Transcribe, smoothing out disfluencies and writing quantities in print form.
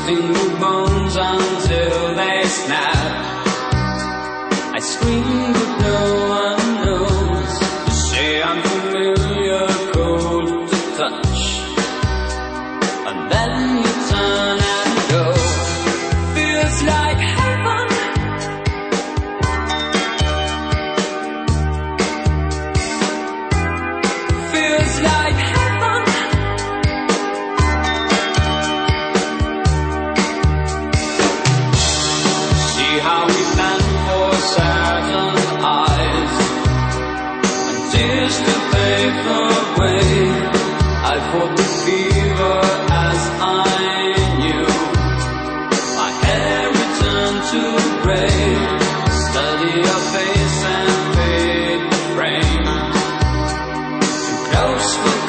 twisting the bones until they snap. I scream but no one knows. You say I'm familiar, cold to touch, and then you turn and go. Feels like heaven. Feels like heaven. See how we bend for certain eyes, and tears to pave the way. I fought the fever as I knew. My hair returned to grey. Study your face and fade the frame. Too close for